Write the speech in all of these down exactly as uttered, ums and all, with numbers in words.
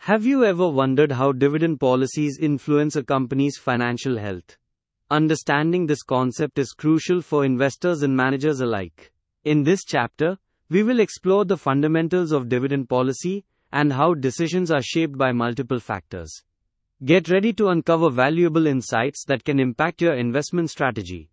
Have you ever wondered how dividend policies influence a company's financial health? Understanding this concept is crucial for investors and managers alike. In this chapter, we will explore the fundamentals of dividend policy and how decisions are shaped by multiple factors. Get ready to uncover valuable insights that can impact your investment strategy.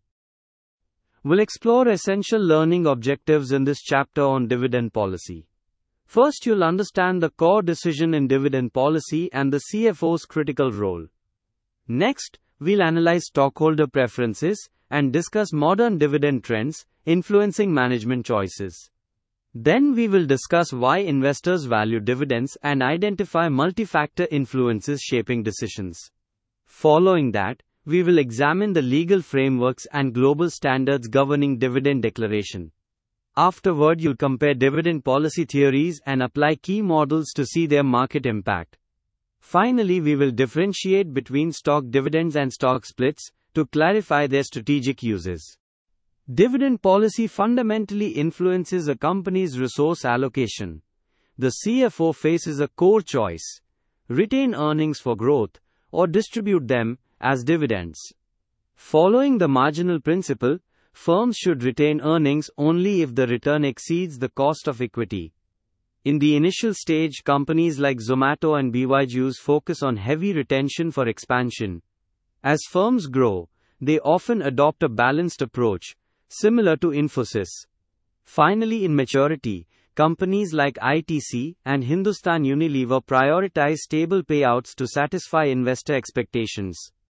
We'll explore essential learning objectives in this chapter on dividend policy. First, you'll understand the core decision in dividend policy and the C F O's critical role. Next, we'll analyze stockholder preferences and discuss modern dividend trends influencing management choices. Then we will discuss why investors value dividends and identify multi-factor influences shaping decisions. Following that, we will examine the legal frameworks and global standards governing dividend declaration. Afterward, you'll compare dividend policy theories and apply key models to see their market impact. Finally, we will differentiate between stock dividends and stock splits to clarify their strategic uses. Dividend policy fundamentally influences a company's resource allocation. The C F O faces a core choice: retain earnings for growth or distribute them as dividends. Following the marginal principle, firms should retain earnings only if the return exceeds the cost of equity. In the initial stage, companies like Zomato and B Y Ju's focus on heavy retention for expansion. As firms grow, they often adopt a balanced approach, similar to Infosys. Finally, in maturity, companies like I T C and Hindustan Unilever prioritize stable payouts to satisfy investor expectations.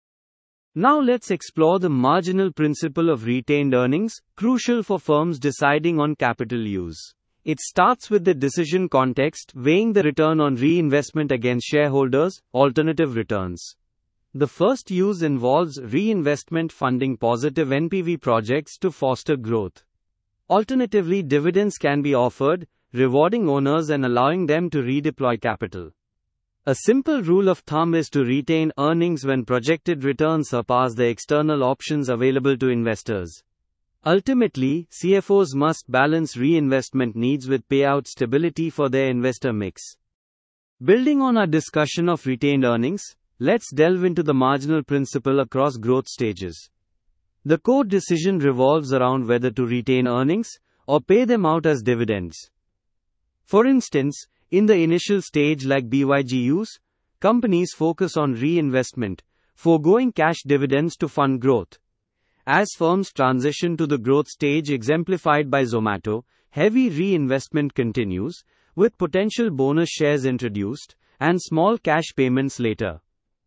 Now let's explore the marginal principle of retained earnings, crucial for firms deciding on capital use. It starts with the decision context, weighing the return on reinvestment against shareholders' alternative returns. The first use involves reinvestment funding positive N P V projects to foster growth. Alternatively, dividends can be offered, rewarding owners and allowing them to redeploy capital. A simple rule of thumb is to retain earnings when projected returns surpass the external options available to investors. Ultimately, C F Os must balance reinvestment needs with payout stability for their investor mix. Building on our discussion of retained earnings, let's delve into the marginal principle across growth stages. The core decision revolves around whether to retain earnings or pay them out as dividends. For instance, in the initial stage like B Y G U's, companies focus on reinvestment, foregoing cash dividends to fund growth. As firms transition to the growth stage exemplified by Zomato, heavy reinvestment continues, with potential bonus shares introduced, and small cash payments later.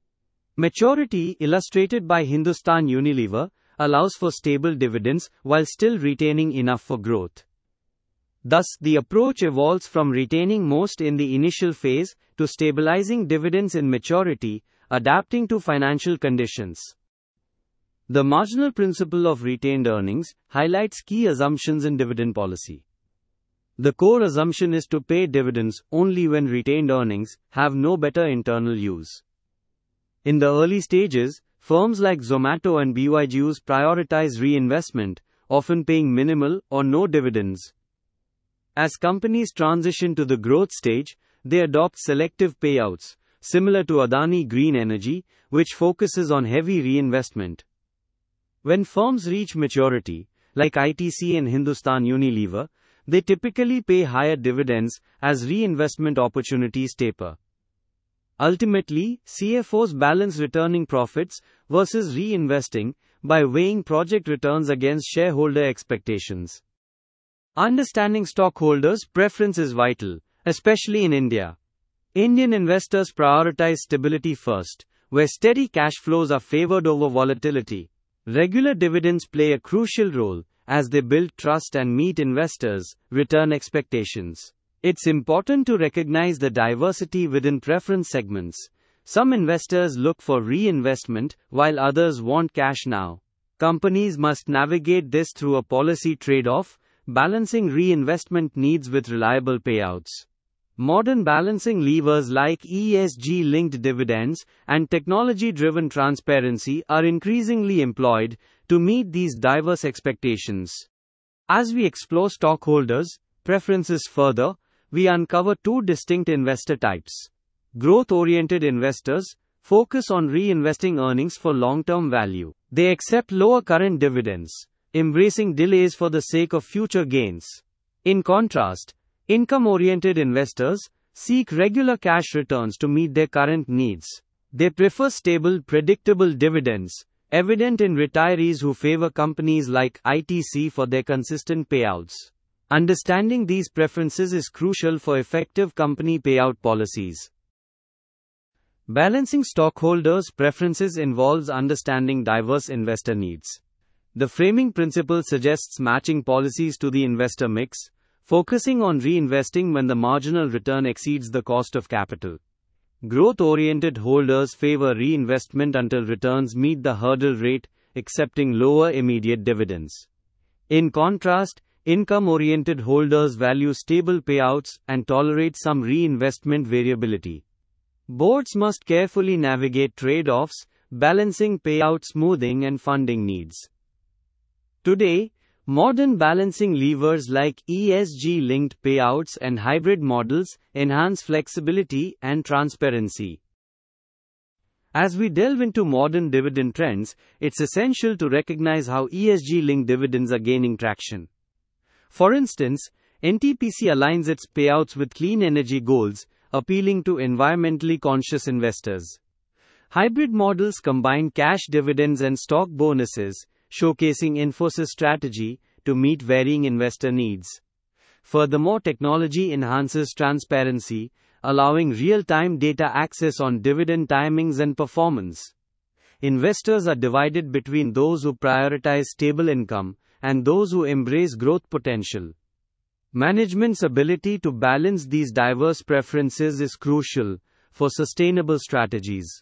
Maturity, illustrated by Hindustan Unilever, allows for stable dividends while still retaining enough for growth. Thus, the approach evolves from retaining most in the initial phase to stabilizing dividends in maturity, adapting to financial conditions. The marginal principle of retained earnings highlights key assumptions in dividend policy. The core assumption is to pay dividends only when retained earnings have no better internal use. In the early stages, firms like Zomato and B Y Ju's prioritize reinvestment, often paying minimal or no dividends. As companies transition to the growth stage, they adopt selective payouts, similar to Adani Green Energy, which focuses on heavy reinvestment. When firms reach maturity, like I T C and Hindustan Unilever, they typically pay higher dividends as reinvestment opportunities taper. Ultimately, C F Os balance returning profits versus reinvesting by weighing project returns against shareholder expectations. Understanding stockholders' preference is vital, especially in India. Indian investors prioritize stability first, where steady cash flows are favored over volatility. Regular dividends play a crucial role, as they build trust and meet investors' return expectations. It's important to recognize the diversity within preference segments. Some investors look for reinvestment, while others want cash now. Companies must navigate this through a policy trade-off, balancing reinvestment needs with reliable payouts. Modern balancing levers like E S G-linked dividends and technology-driven transparency are increasingly employed to meet these diverse expectations. As we explore stockholders' preferences further, we uncover two distinct investor types: Growth-oriented investors focus on reinvesting earnings for long-term value. They accept lower current dividends, embracing delays for the sake of future gains. In contrast, income-oriented investors seek regular cash returns to meet their current needs. They prefer stable, predictable dividends, evident in retirees who favor companies like I T C for their consistent payouts. Understanding these preferences is crucial for effective company payout policies. Balancing stockholders' preferences involves understanding diverse investor needs. The framing principle suggests matching policies to the investor mix, focusing on reinvesting when the marginal return exceeds the cost of capital. Growth-oriented holders favor reinvestment until returns meet the hurdle rate, accepting lower immediate dividends. In contrast, income-oriented holders value stable payouts and tolerate some reinvestment variability. Boards must carefully navigate trade-offs, balancing payout smoothing and funding needs. Today, modern balancing levers like E S G-linked payouts and hybrid models enhance flexibility and transparency. As we delve into modern dividend trends, it's essential to recognize how E S G-linked dividends are gaining traction. For instance, N T P C aligns its payouts with clean energy goals, appealing to environmentally conscious investors. Hybrid models combine cash dividends and stock bonuses, showcasing Infosys' strategy to meet varying investor needs. Furthermore, technology enhances transparency, allowing real-time data access on dividend timings and performance. Investors are divided between those who prioritize stable income and those who embrace growth potential. Management's ability to balance these diverse preferences is crucial for sustainable strategies.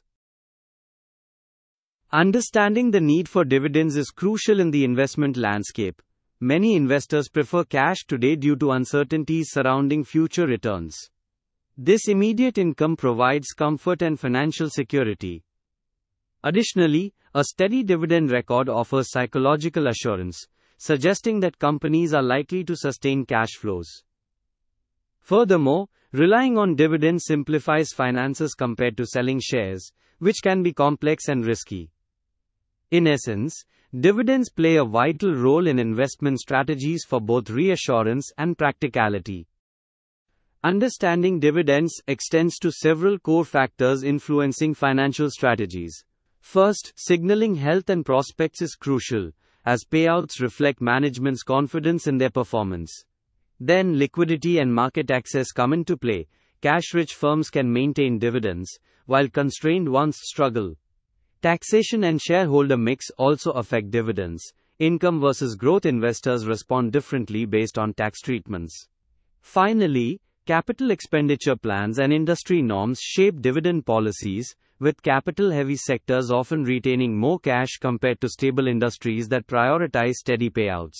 Understanding the need for dividends is crucial in the investment landscape. Many investors prefer cash today due to uncertainties surrounding future returns. This immediate income provides comfort and financial security. Additionally, a steady dividend record offers psychological assurance, suggesting that companies are likely to sustain cash flows. Furthermore, relying on dividends simplifies finances compared to selling shares, which can be complex and risky. In essence, dividends play a vital role in investment strategies for both reassurance and practicality. Understanding dividends extends to several core factors influencing financial strategies. First, signaling health and prospects is crucial, as payouts reflect management's confidence in their performance. Then, liquidity and market access come into play. Cash-rich firms can maintain dividends, while constrained ones struggle. Taxation and shareholder mix also affect dividends. Income versus growth investors respond differently based on tax treatments. Finally, capital expenditure plans and industry norms shape dividend policies, with capital-heavy sectors often retaining more cash compared to stable industries that prioritize steady payouts.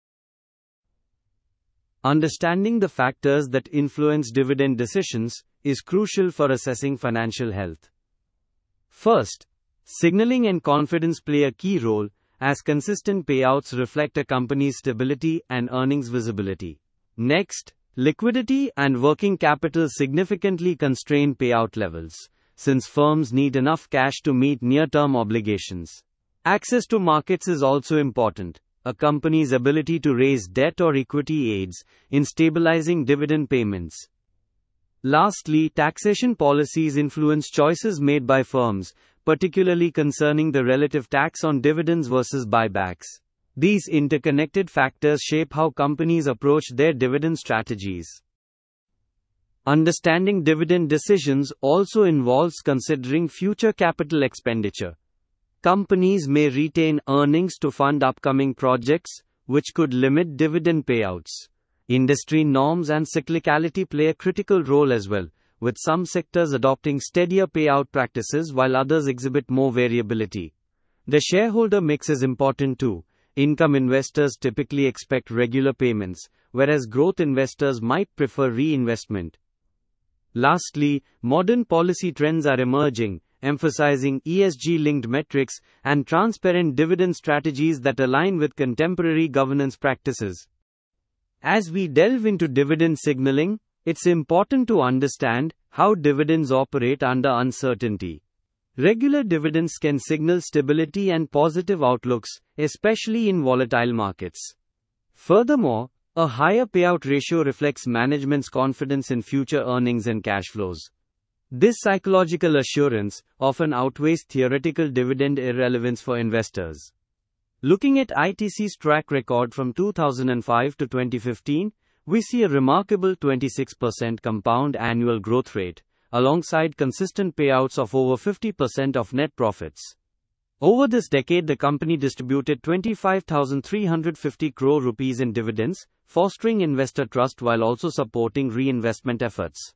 Understanding the factors that influence dividend decisions is crucial for assessing financial health. First, signaling and confidence play a key role, as consistent payouts reflect a company's stability and earnings visibility. Next, liquidity and working capital significantly constrain payout levels, since firms need enough cash to meet near-term obligations. Access to markets is also important. A company's ability to raise debt or equity aids in stabilizing dividend payments. Lastly, taxation policies influence choices made by firms, particularly concerning the relative tax on dividends versus buybacks. These interconnected factors shape how companies approach their dividend strategies. Understanding dividend decisions also involves considering future capital expenditure. Companies may retain earnings to fund upcoming projects, which could limit dividend payouts. Industry norms and cyclicality play a critical role as well, with some sectors adopting steadier payout practices while others exhibit more variability. The shareholder mix is important too. Income investors typically expect regular payments, whereas growth investors might prefer reinvestment. Lastly, modern policy trends are emerging, emphasizing E S G-linked metrics and transparent dividend strategies that align with contemporary governance practices. As we delve into dividend signaling, it's important to understand How dividends operate under uncertainty. Regular dividends can signal stability and positive outlooks, especially in volatile markets. Furthermore, a higher payout ratio reflects management's confidence in future earnings and cash flows. This psychological assurance often outweighs theoretical dividend irrelevance for investors. Looking at I T C's track record from two thousand five to twenty fifteen, we see a remarkable twenty-six percent compound annual growth rate, alongside consistent payouts of over fifty percent of net profits. Over this decade, the company distributed twenty-five thousand three hundred fifty crore rupees in dividends, fostering investor trust while also supporting reinvestment efforts.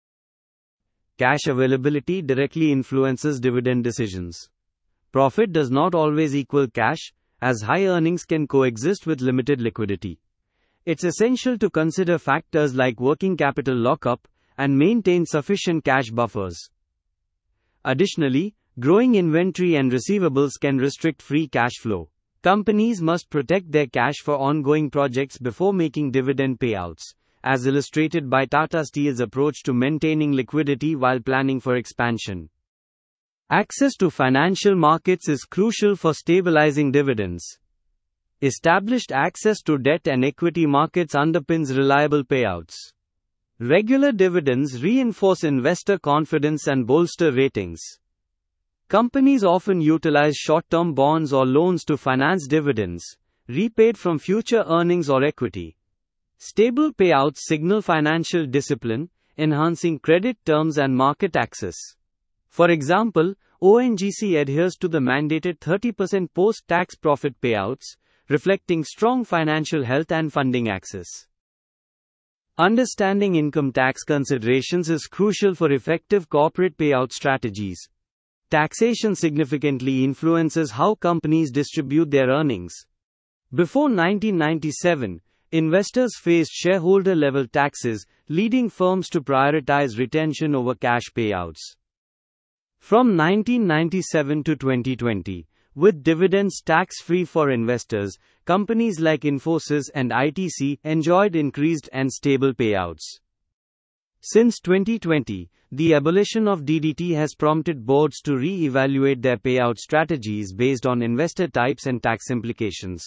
Cash availability directly influences dividend decisions. Profit does not always equal cash, as high earnings can coexist with limited liquidity. It's essential to consider factors like working capital lockup and maintain sufficient cash buffers. Additionally, growing inventory and receivables can restrict free cash flow. Companies must protect their cash for ongoing projects before making dividend payouts, as illustrated by Tata Steel's approach to maintaining liquidity while planning for expansion. Access to financial markets is crucial for stabilizing dividends. Established access to debt and equity markets underpins reliable payouts. Regular dividends reinforce investor confidence and bolster ratings. Companies often utilize short-term bonds or loans to finance dividends, repaid from future earnings or equity. Stable payouts signal financial discipline, enhancing credit terms and market access. For example, O N G C adheres to the mandated thirty percent post-tax profit payouts, reflecting strong financial health and funding access. Understanding income tax considerations is crucial for effective corporate payout strategies. Taxation significantly influences how companies distribute their earnings. Before nineteen ninety-seven, investors faced shareholder-level taxes, leading firms to prioritize retention over cash payouts. From nineteen ninety-seven to twenty twenty, with dividends tax-free for investors, companies like Infosys and I T C enjoyed increased and stable payouts. Since twenty twenty, the abolition of D D T has prompted boards to re-evaluate their payout strategies based on investor types and tax implications.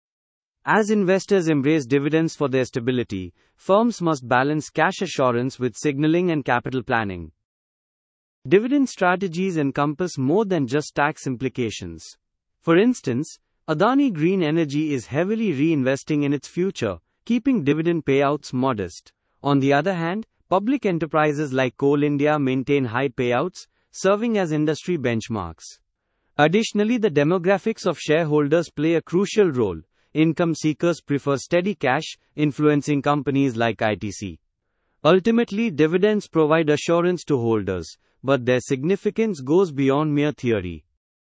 As investors embrace dividends for their stability, firms must balance cash assurance with signaling and capital planning. Dividend strategies encompass more than just tax implications. For instance, Adani Green Energy is heavily reinvesting in its future, keeping dividend payouts modest. On the other hand, public enterprises like Coal India maintain high payouts, serving as industry benchmarks. Additionally, the demographics of shareholders play a crucial role. Income seekers prefer steady cash, influencing companies like I T C. Ultimately, dividends provide assurance to holders, but their significance goes beyond mere theory.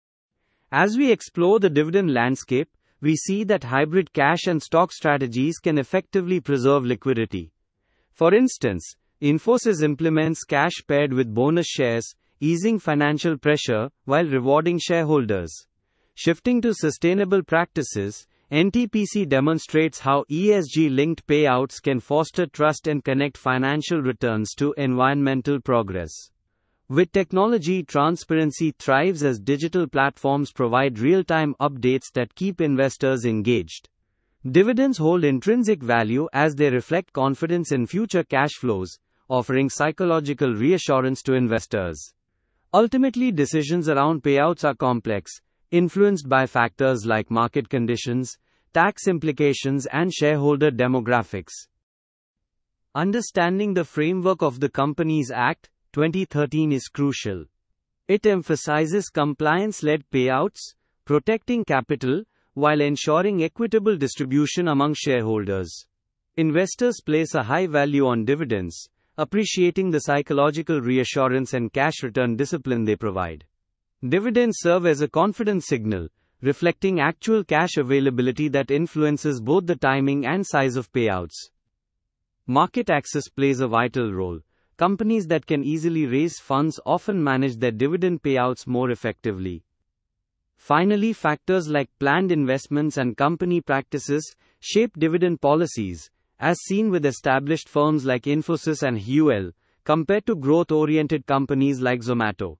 As we explore the dividend landscape, we see that hybrid cash and stock strategies can effectively preserve liquidity. For instance, Infosys implements cash paired with bonus shares, easing financial pressure while rewarding shareholders. Shifting to sustainable practices, N T P C demonstrates how E S G-linked payouts can foster trust and connect financial returns to environmental progress. With technology, transparency thrives as digital platforms provide real-time updates that keep investors engaged. Dividends hold intrinsic value as they reflect confidence in future cash flows, offering psychological reassurance to investors. Ultimately, decisions around payouts are complex, influenced by factors like market conditions, tax implications, and shareholder demographics. Understanding the framework of the Companies Act, twenty thirteen is crucial. It emphasizes compliance-led payouts, protecting capital, while ensuring equitable distribution among shareholders. Investors place a high value on dividends, appreciating the psychological reassurance and cash return discipline they provide. Dividends serve as a confidence signal, reflecting actual cash availability that influences both the timing and size of payouts. Market access plays a vital role. Companies that can easily raise funds often manage their dividend payouts more effectively. Finally, factors like planned investments and company practices shape dividend policies, as seen with established firms like Infosys and H U L. compared to growth-oriented companies like Zomato.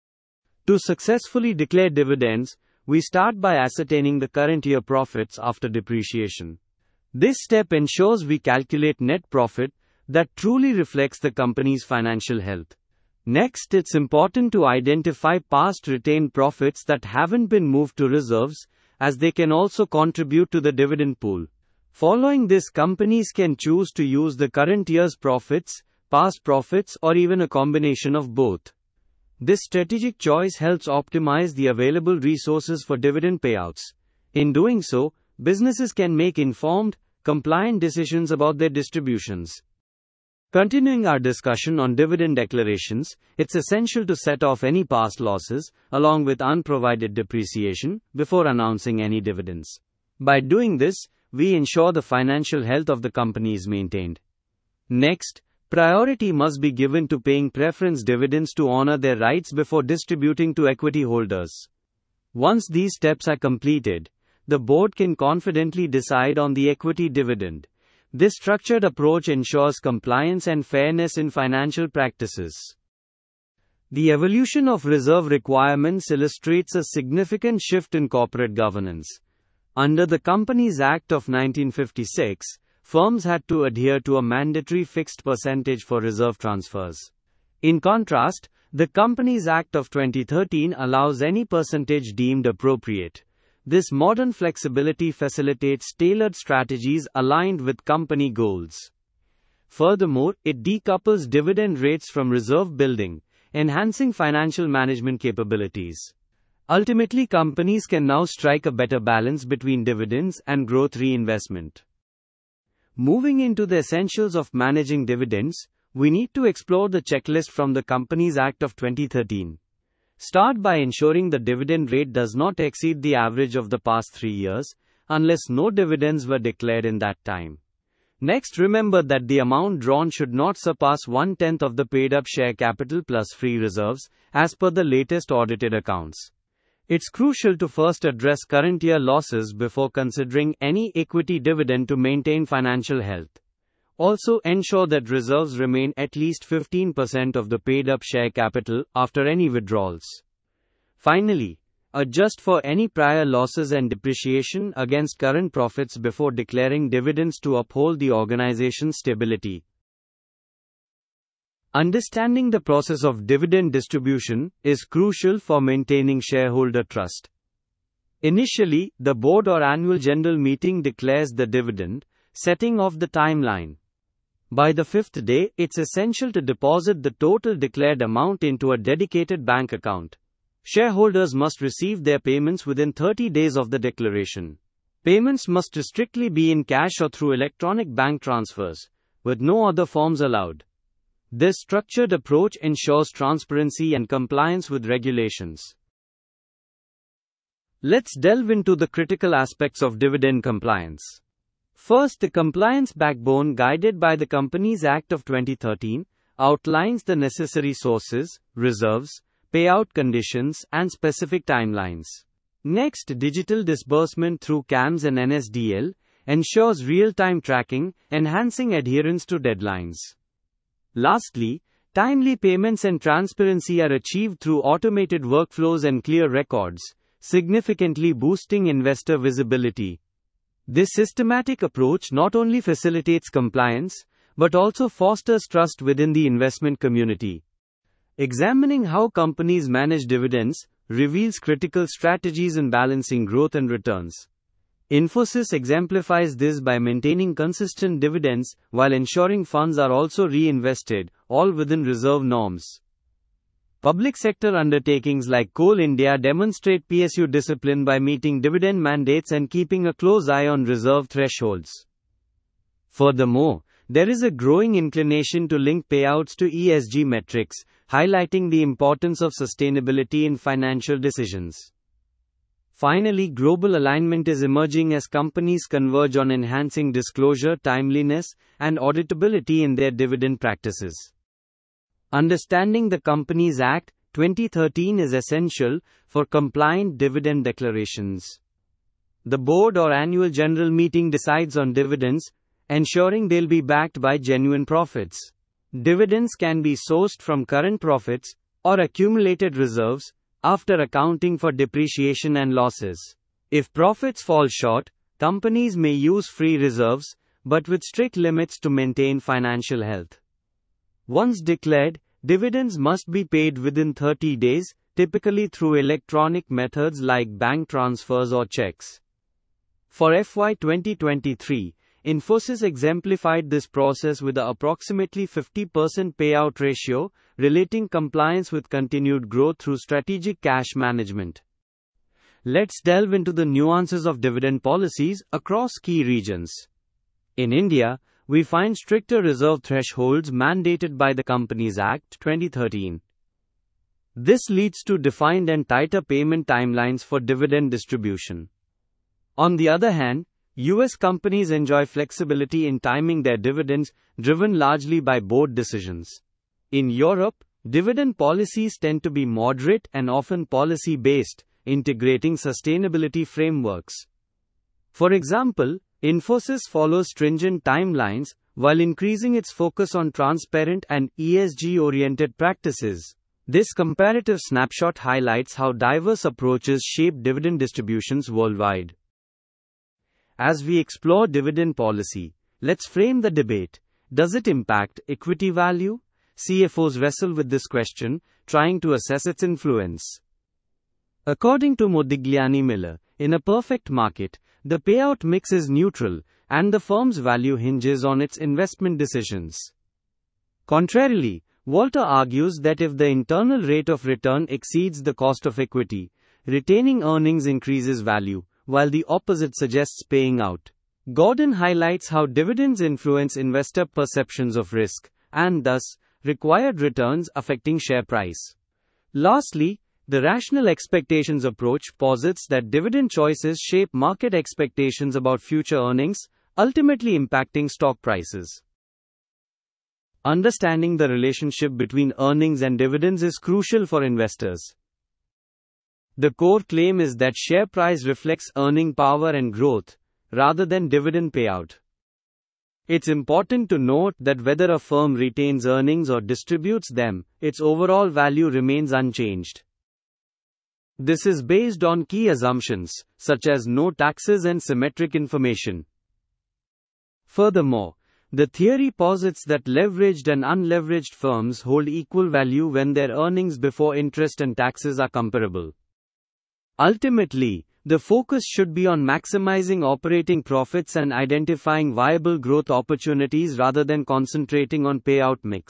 To successfully declare dividends, we start by ascertaining the current year profits after depreciation. This step ensures we calculate net profit that truly reflects the company's financial health. Next, it's important to identify past retained profits that haven't been moved to reserves, as they can also contribute to the dividend pool. Following this, companies can choose to use the current year's profits, past profits, or even a combination of both. This strategic choice helps optimize the available resources for dividend payouts. In doing so, businesses can make informed, compliant decisions about their distributions. Continuing our discussion on dividend declarations, it's essential to set off any past losses, along with unprovided depreciation, before announcing any dividends. By doing this, we ensure the financial health of the company is maintained. Next, priority must be given to paying preference dividends to honor their rights before distributing to equity holders. Once these steps are completed, the board can confidently decide on the equity dividend. This structured approach ensures compliance and fairness in financial practices. The evolution of reserve requirements illustrates a significant shift in corporate governance. Under the Companies Act of nineteen fifty-six, firms had to adhere to a mandatory fixed percentage for reserve transfers. In contrast, the Companies Act of twenty thirteen allows any percentage deemed appropriate. This modern flexibility facilitates tailored strategies aligned with company goals. Furthermore, it decouples dividend rates from reserve building, enhancing financial management capabilities. Ultimately, companies can now strike a better balance between dividends and growth reinvestment. Moving into the essentials of managing dividends, we need to explore the checklist from the Companies Act of twenty thirteen. Start by ensuring the dividend rate does not exceed the average of the past three years, unless no dividends were declared in that time. Next, remember that the amount drawn should not surpass one-tenth of the paid-up share capital plus free reserves, as per the latest audited accounts. It's crucial to first address current year losses before considering any equity dividend to maintain financial health. Also, ensure that reserves remain at least fifteen percent of the paid-up share capital after any withdrawals. Finally, adjust for any prior losses and depreciation against current profits before declaring dividends to uphold the organization's stability. Understanding the process of dividend distribution is crucial for maintaining shareholder trust. Initially, the board or annual general meeting declares the dividend, setting off the timeline. By the fifth day, it's essential to deposit the total declared amount into a dedicated bank account. Shareholders must receive their payments within thirty days of the declaration. Payments must strictly be in cash or through electronic bank transfers, with no other forms allowed. This structured approach ensures transparency and compliance with regulations. Let's delve into the critical aspects of dividend compliance. First, the compliance backbone guided by the Companies Act of twenty thirteen outlines the necessary sources, reserves, payout conditions, and specific timelines. Next, digital disbursement through C A M S and N S D L ensures real-time tracking, enhancing adherence to deadlines. Lastly, timely payments and transparency are achieved through automated workflows and clear records, significantly boosting investor visibility. This systematic approach not only facilitates compliance, but also fosters trust within the investment community. Examining how companies manage dividends reveals critical strategies in balancing growth and returns. Infosys exemplifies this by maintaining consistent dividends while ensuring funds are also reinvested, all within reserve norms. Public sector undertakings like Coal India demonstrate P S U discipline by meeting dividend mandates and keeping a close eye on reserve thresholds. Furthermore, there is a growing inclination to link payouts to E S G metrics, highlighting the importance of sustainability in financial decisions. Finally, global alignment is emerging as companies converge on enhancing disclosure, timeliness, and auditability in their dividend practices. Understanding the Companies Act twenty thirteen is essential for compliant dividend declarations. The board or annual general meeting decides on dividends, ensuring they'll be backed by genuine profits. Dividends can be sourced from current profits or accumulated reserves after accounting for depreciation and losses. If profits fall short, companies may use free reserves, but with strict limits to maintain financial health. Once declared, dividends must be paid within thirty days, typically through electronic methods like bank transfers or checks. For F Y twenty twenty-three, Infosys exemplified this process with a approximately fifty percent payout ratio, relating compliance with continued growth through strategic cash management. Let's delve into the nuances of dividend policies across key regions. In India, we find stricter reserve thresholds mandated by the Companies Act twenty thirteen. This leads to defined and tighter payment timelines for dividend distribution. On the other hand, U S companies enjoy flexibility in timing their dividends, driven largely by board decisions. In Europe, dividend policies tend to be moderate and often policy-based, integrating sustainability frameworks. For example, Infosys follows stringent timelines while increasing its focus on transparent and E S G-oriented practices. This comparative snapshot highlights how diverse approaches shape dividend distributions worldwide. As we explore dividend policy, let's frame the debate. Does it impact equity value? C F Os wrestle with this question, trying to assess its influence. According to Modigliani Miller, in a perfect market, the payout mix is neutral, and the firm's value hinges on its investment decisions. Contrarily, Walter argues that if the internal rate of return exceeds the cost of equity, retaining earnings increases value, while the opposite suggests paying out. Gordon highlights how dividends influence investor perceptions of risk, and thus, required returns affecting share price. Lastly, the rational expectations approach posits that dividend choices shape market expectations about future earnings, ultimately impacting stock prices. Understanding the relationship between earnings and dividends is crucial for investors. The core claim is that share price reflects earning power and growth, rather than dividend payout. It's important to note that whether a firm retains earnings or distributes them, its overall value remains unchanged. This is based on key assumptions, such as no taxes and symmetric information. Furthermore, the theory posits that leveraged and unleveraged firms hold equal value when their earnings before interest and taxes are comparable. Ultimately, the focus should be on maximizing operating profits and identifying viable growth opportunities rather than concentrating on payout mix.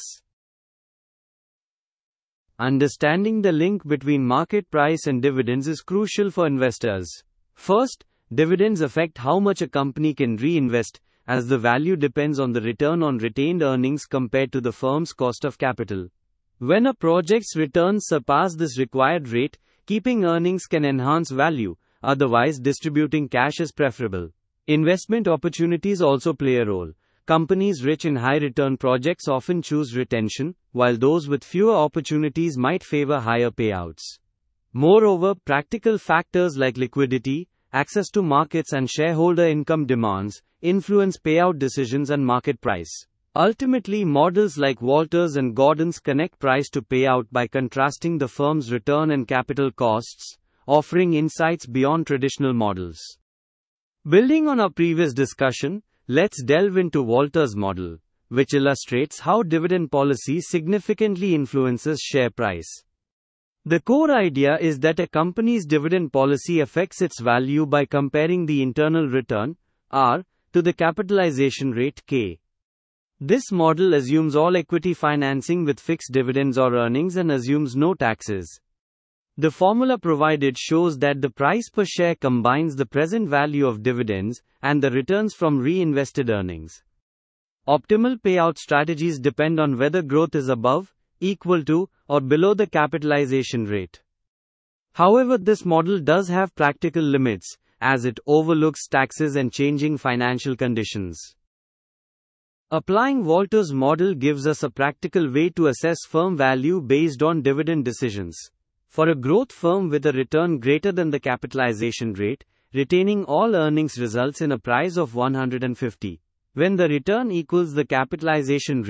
Understanding the link between market price and dividends is crucial for investors. First, dividends affect how much a company can reinvest, as the value depends on the return on retained earnings compared to the firm's cost of capital. When a project's returns surpass this required rate, keeping earnings can enhance value, otherwise distributing cash is preferable. Investment opportunities also play a role. Companies rich in high-return projects often choose retention, while those with fewer opportunities might favor higher payouts. Moreover, practical factors like liquidity, access to markets and shareholder income demands influence payout decisions and market price. Ultimately, models like Walters and Gordon's connect price to payout by contrasting the firm's return and capital costs, offering insights beyond traditional models. Building on our previous discussion, let's delve into Walters' model, which illustrates how dividend policy significantly influences share price. The core idea is that a company's dividend policy affects its value by comparing the internal return, R, to the capitalization rate, K. This model assumes all equity financing with fixed dividends or earnings and assumes no taxes. The formula provided shows that the price per share combines the present value of dividends and the returns from reinvested earnings. Optimal payout strategies depend on whether growth is above, equal to, or below the capitalization rate. However, this model does have practical limits, as it overlooks taxes and changing financial conditions. Applying Walters' model gives us a practical way to assess firm value based on dividend decisions. For a growth firm with a return greater than the capitalization rate, retaining all earnings results in a price of one hundred fifty. When the return equals the capitalization rate,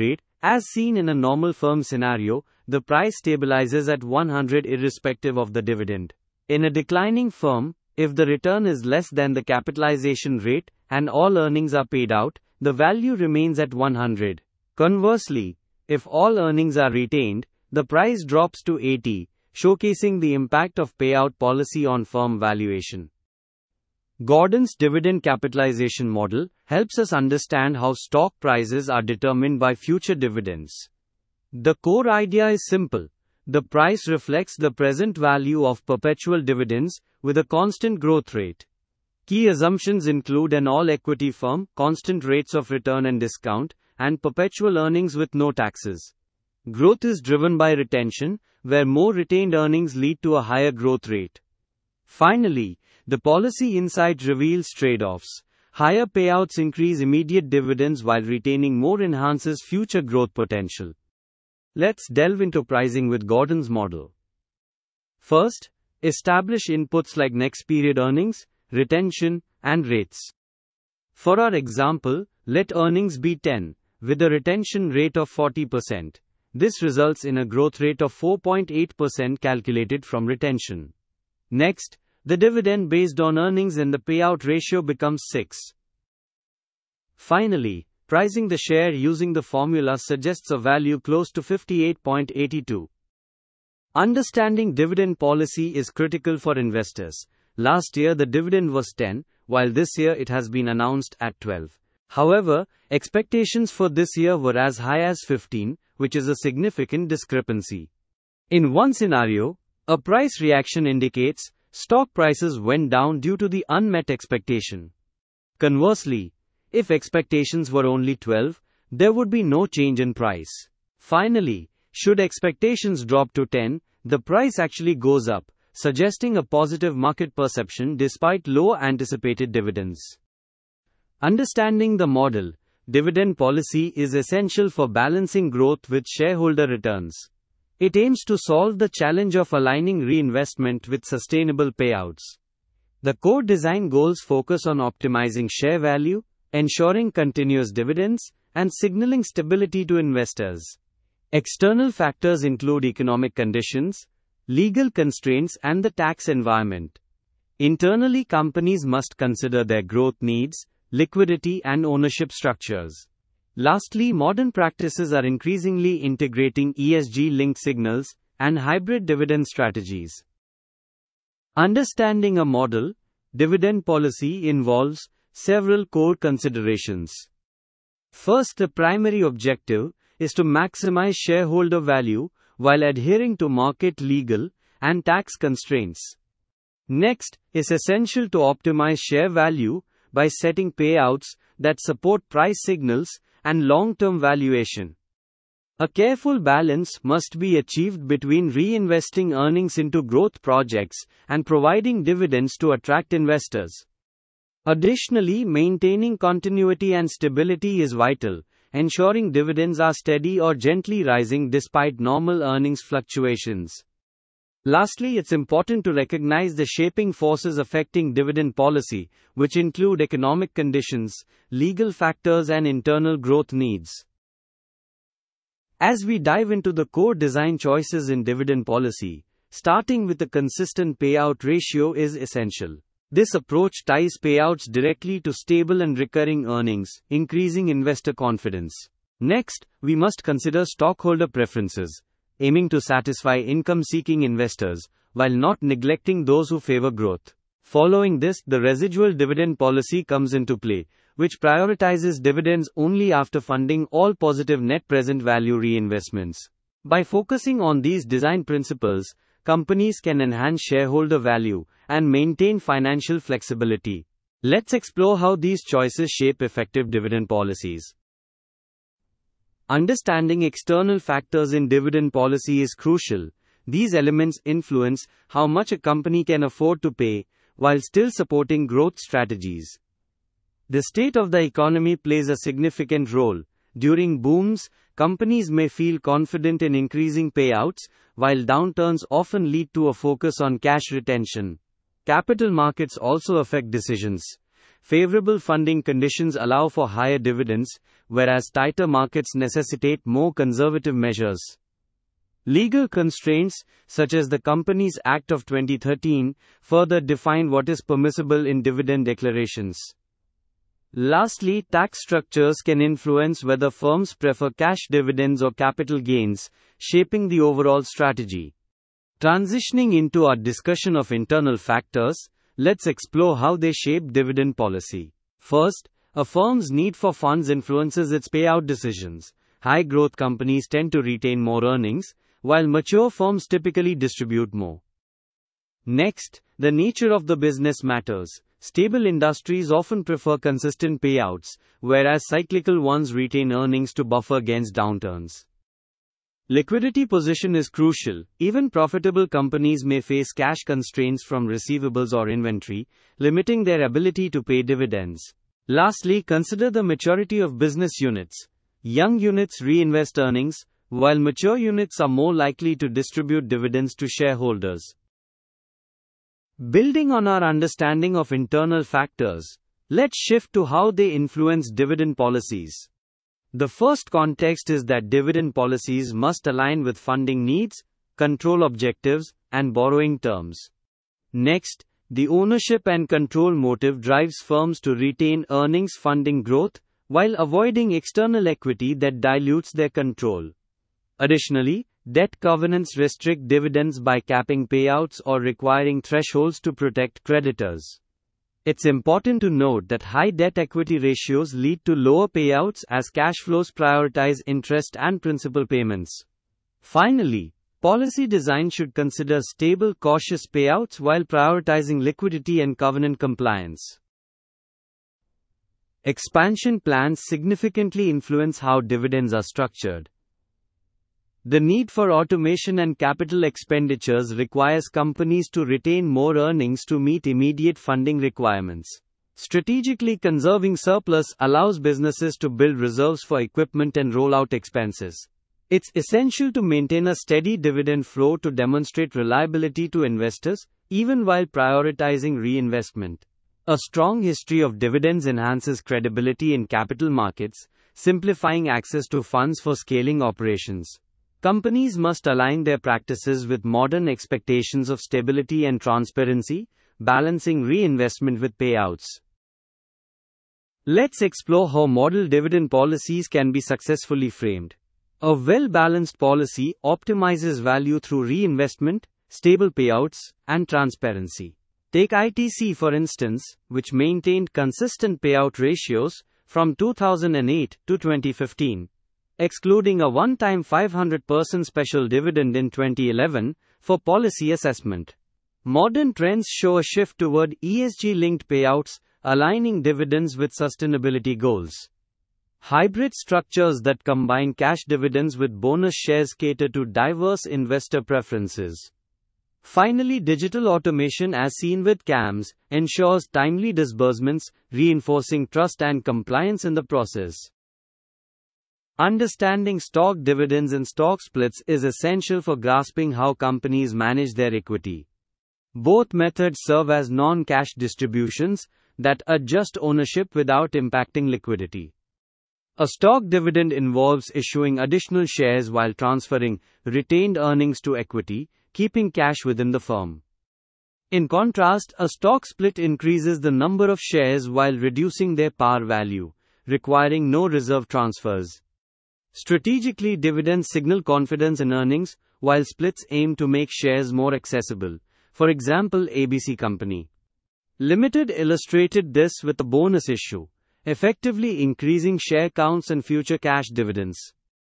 As seen in a normal firm scenario, the price stabilizes at one hundred irrespective of the dividend. In a declining firm, if the return is less than the capitalization rate and all earnings are paid out, the value remains at one hundred. Conversely, if all earnings are retained, the price drops to eighty, showcasing the impact of payout policy on firm valuation. Gordon's dividend capitalization model helps us understand how stock prices are determined by future dividends. The core idea is simple. The price reflects the present value of perpetual dividends with a constant growth rate. Key assumptions include an all-equity firm, constant rates of return and discount, and perpetual earnings with no taxes. Growth is driven by retention, where more retained earnings lead to a higher growth rate. Finally, the policy insight reveals trade-offs. Higher payouts increase immediate dividends while retaining more enhances future growth potential. Let's delve into pricing with Gordon's model. First, establish inputs like next period earnings, retention, and rates. For our example, let earnings be ten, with a retention rate of forty percent. This results in a growth rate of four point eight percent calculated from retention. Next, the dividend based on earnings and the payout ratio becomes six. Finally, pricing the share using the formula suggests a value close to fifty-eight point eight two. Understanding dividend policy is critical for investors. Last year the dividend was ten, while this year it has been announced at twelve. However, expectations for this year were as high as fifteen, which is a significant discrepancy. In one scenario, a price reaction indicates stock prices went down due to the unmet expectation. Conversely, if expectations were only twelve, there would be no change in price. Finally, should expectations drop to ten, the price actually goes up, suggesting a positive market perception despite low anticipated dividends. Understanding the model, dividend policy is essential for balancing growth with shareholder returns. It aims to solve the challenge of aligning reinvestment with sustainable payouts. The core design goals focus on optimizing share value, ensuring continuous dividends, and signaling stability to investors. External factors include economic conditions, legal constraints, and the tax environment. Internally, companies must consider their growth needs, liquidity, and ownership structures. Lastly, modern practices are increasingly integrating E S G-linked signals and hybrid dividend strategies. Understanding a model, dividend policy involves several core considerations. First, the primary objective is to maximize shareholder value while adhering to market, legal, and tax constraints. Next, it's essential to optimize share value by setting payouts that support price signals and long-term valuation. A careful balance must be achieved between reinvesting earnings into growth projects and providing dividends to attract investors. Additionally, maintaining continuity and stability is vital, ensuring dividends are steady or gently rising despite normal earnings fluctuations. Lastly, it's important to recognize the shaping forces affecting dividend policy, which include economic conditions, legal factors, and internal growth needs. As we dive into the core design choices in dividend policy, starting with a consistent payout ratio is essential. This approach ties payouts directly to stable and recurring earnings, increasing investor confidence. Next, we must consider stockholder preferences, aiming to satisfy income-seeking investors, while not neglecting those who favor growth. Following this, the residual dividend policy comes into play, which prioritizes dividends only after funding all positive net present value reinvestments. By focusing on these design principles, companies can enhance shareholder value and maintain financial flexibility. Let's explore how these choices shape effective dividend policies. Understanding external factors in dividend policy is crucial. These elements influence how much a company can afford to pay, while still supporting growth strategies. The state of the economy plays a significant role. During booms, companies may feel confident in increasing payouts, while downturns often lead to a focus on cash retention. Capital markets also affect decisions. favorable funding conditions allow for higher dividends, whereas tighter markets necessitate more conservative measures. Legal constraints, such as the Companies Act of twenty thirteen, further define what is permissible in dividend declarations. Lastly, tax structures can influence whether firms prefer cash dividends or capital gains, shaping the overall strategy. Transitioning into our discussion of internal factors, let's explore how they shape dividend policy. First, a firm's need for funds influences its payout decisions. High-growth companies tend to retain more earnings, while mature firms typically distribute more. Next, the nature of the business matters. Stable industries often prefer consistent payouts, whereas cyclical ones retain earnings to buffer against downturns. Liquidity position is crucial. Even profitable companies may face cash constraints from receivables or inventory, limiting their ability to pay dividends. Lastly, consider the maturity of business units. Young units reinvest earnings, while mature units are more likely to distribute dividends to shareholders. Building on our understanding of internal factors, let's shift to how they influence dividend policies. The first context is that dividend policies must align with funding needs, control objectives, and borrowing terms. Next, the ownership and control motive drives firms to retain earnings funding growth, while avoiding external equity that dilutes their control. Additionally, debt covenants restrict dividends by capping payouts or requiring thresholds to protect creditors. It's important to note that high debt-equity ratios lead to lower payouts as cash flows prioritize interest and principal payments. Finally, policy design should consider stable, cautious payouts while prioritizing liquidity and covenant compliance. Expansion plans significantly influence how dividends are structured. The need for automation and capital expenditures requires companies to retain more earnings to meet immediate funding requirements. Strategically conserving surplus allows businesses to build reserves for equipment and rollout expenses. It's essential to maintain a steady dividend flow to demonstrate reliability to investors, even while prioritizing reinvestment. A strong history of dividends enhances credibility in capital markets, simplifying access to funds for scaling operations. Companies must align their practices with modern expectations of stability and transparency, balancing reinvestment with payouts. Let's explore how model dividend policies can be successfully framed. A well-balanced policy optimizes value through reinvestment, stable payouts, and transparency. Take I T C for instance, which maintained consistent payout ratios from two thousand eight to twenty fifteen. Excluding a one-time five hundred percent special dividend in twenty eleven, for policy assessment. Modern trends show a shift toward E S G-linked payouts, aligning dividends with sustainability goals. Hybrid structures that combine cash dividends with bonus shares cater to diverse investor preferences. Finally, digital automation, as seen with C A Ms, ensures timely disbursements, reinforcing trust and compliance in the process. Understanding stock dividends and stock splits is essential for grasping how companies manage their equity. Both methods serve as non-cash distributions that adjust ownership without impacting liquidity. A stock dividend involves issuing additional shares while transferring retained earnings to equity, keeping cash within the firm. In contrast, a stock split increases the number of shares while reducing their par value, requiring no reserve transfers. Strategically, dividends signal confidence in earnings, while splits aim to make shares more accessible. For example, A B C Company Limited illustrated this with a bonus issue, effectively increasing share counts and future cash dividends.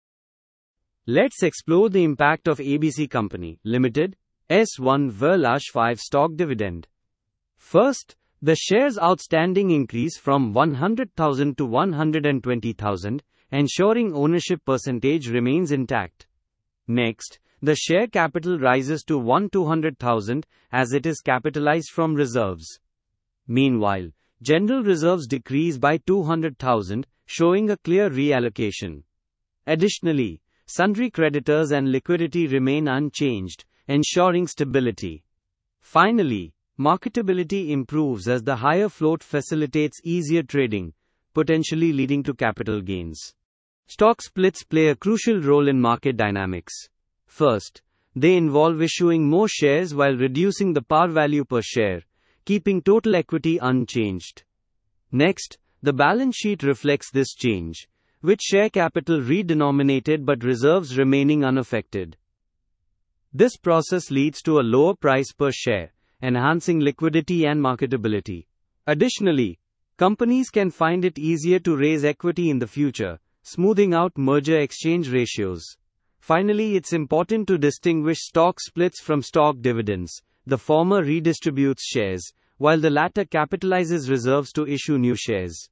Let's explore the impact of A B C Company Limited S one slash five stock dividend. First, the shares outstanding increase from one hundred thousand to one hundred twenty thousand, ensuring ownership percentage remains intact. Next, the share capital rises to one hundred two hundred thousand as it is capitalized from reserves. Meanwhile, general reserves decrease by two hundred thousand, showing a clear reallocation. Additionally, sundry creditors and liquidity remain unchanged, ensuring stability. Finally, marketability improves as the higher float facilitates easier trading, potentially leading to capital gains. Stock splits play a crucial role in market dynamics. First, they involve issuing more shares while reducing the par value per share, keeping total equity unchanged. Next, the balance sheet reflects this change, with share capital redenominated but reserves remaining unaffected. This process leads to a lower price per share, enhancing liquidity and marketability. Additionally, companies can find it easier to raise equity in the future, smoothing out merger exchange ratios. Finally, it's important to distinguish stock splits from stock dividends. The former redistributes shares, while the latter capitalizes reserves to issue new shares.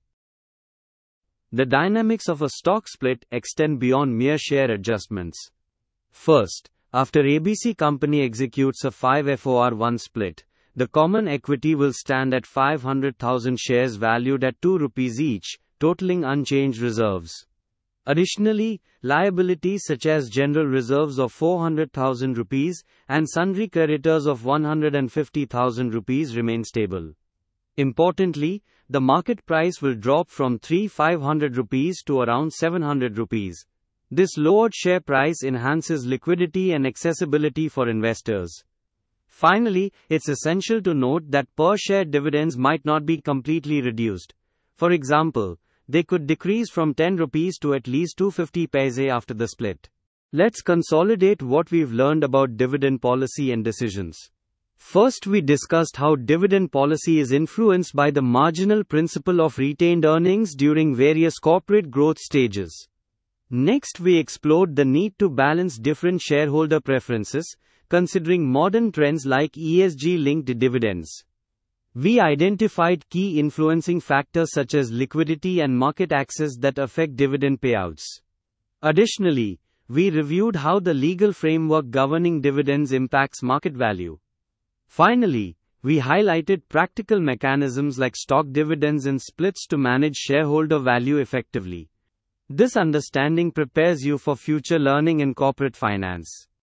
The dynamics of a stock split extend beyond mere share adjustments. First, after A B C Company executes a five F O R one split, the common equity will stand at five hundred thousand shares valued at two rupees each, totaling unchanged reserves. Additionally, liabilities such as general reserves of four hundred thousand rupees and sundry creditors of one hundred fifty thousand rupees remain stable. Importantly, the market price will drop from three thousand five hundred rupees to around seven hundred rupees. This lowered share price enhances liquidity and accessibility for investors. Finally, it's essential to note that per-share dividends might not be completely reduced. For example, they could decrease from ten rupees to at least two hundred fifty paise after the split. Let's consolidate what we've learned about dividend policy and decisions. First, we discussed how dividend policy is influenced by the marginal principle of retained earnings during various corporate growth stages. Next, we explored the need to balance different shareholder preferences, considering modern trends like E S G-linked dividends. We identified key influencing factors such as liquidity and market access that affect dividend payouts. Additionally, we reviewed how the legal framework governing dividends impacts market value. Finally, we highlighted practical mechanisms like stock dividends and splits to manage shareholder value effectively. This understanding prepares you for future learning in corporate finance.